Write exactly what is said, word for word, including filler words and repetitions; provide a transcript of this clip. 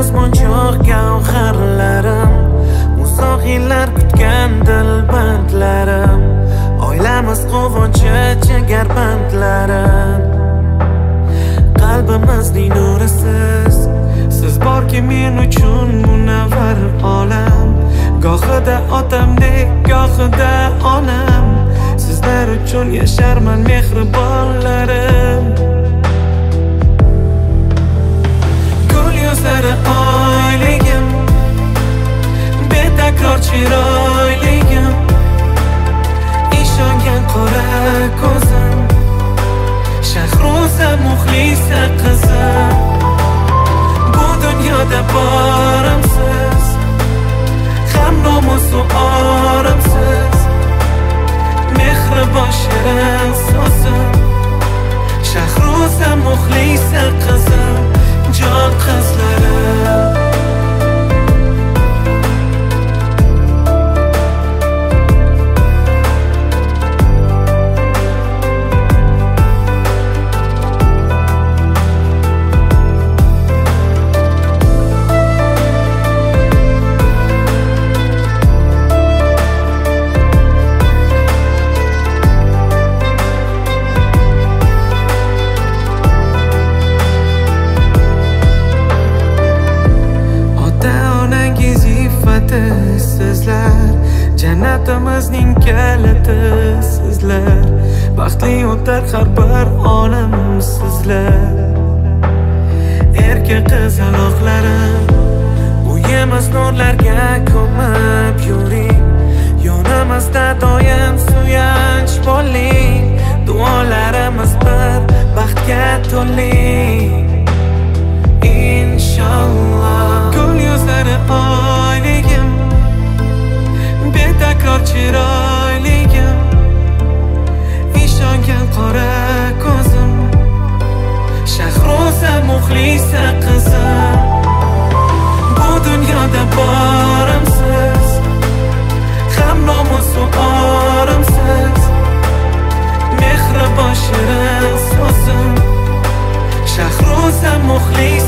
osmonchoq gavharlarim, uzoq yillar kutgan dilbandlarim, oilamiz quvonchi jigarbandlarim. Qalbimizning nurisiz siz borki men uchun munavvar olam. Gohida otamdek, gohida onam, sizlar uchun yasharman mehribonlarim. Gul yuzlari oyligim, betakror chiroyligim, ishongan qora ko'zim, Shahroza muxlisa qizim. Bu dunyoda borimsiz, ham nomusu orimsiz, mehribon shirin so'zim, Shahroza muxlisa qizim, jon qizlarim. Sizlar jannatimizning kaliti sizlar, baxtli o'tar har bir olam sizlar. Erka qizaloqlarim, uyimiz nurlarga ko'mib yuring, yonimizda doim suyanch bo'ling, duolarimiz bir baxtga to'ling inshaalloh. Gul yuzlari oyligim, betakror chiroyligim, ishongan qora ko'zim, Shahroza muxlisa qizim. Bu dunyoda borimsiz, ham nomusu orimsiz, mehribon shirin so'zim, Shahroza muxlisa